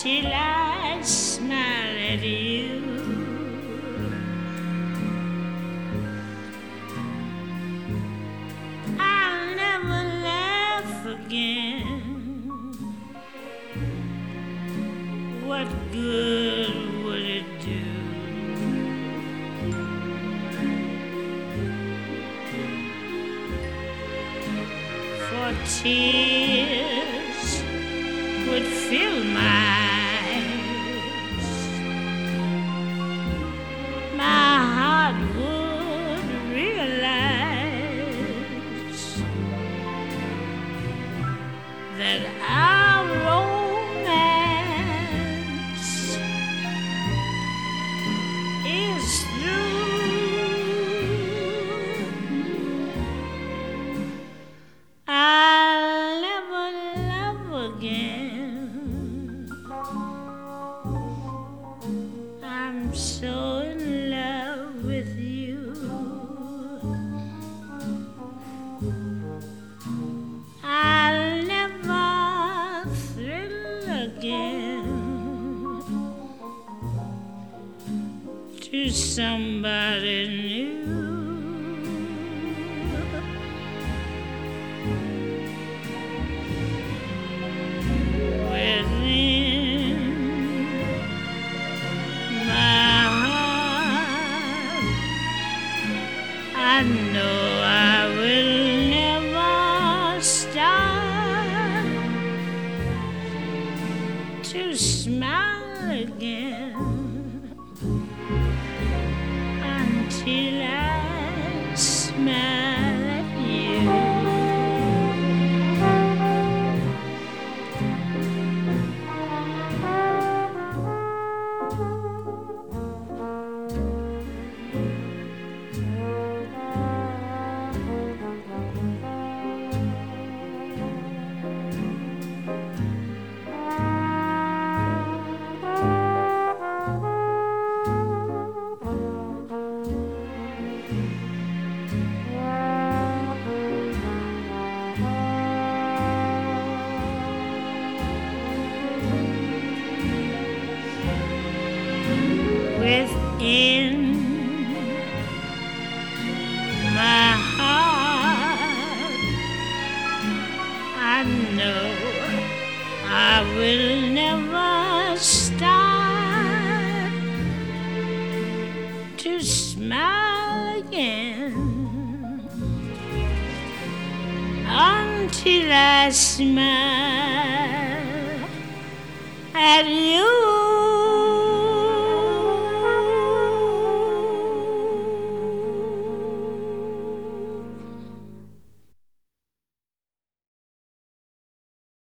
until I smile at you. I'll never laugh again. What good would it do? For tears would fill my eyes. My heart would realize that our romance is through. I'll never love again. I'm so in love with you. I'll never thrill again to somebody new. Within my heart, I know I will never start to smile again until I smile at you. Within my heart, I know I will never start to smile again until I smile at you.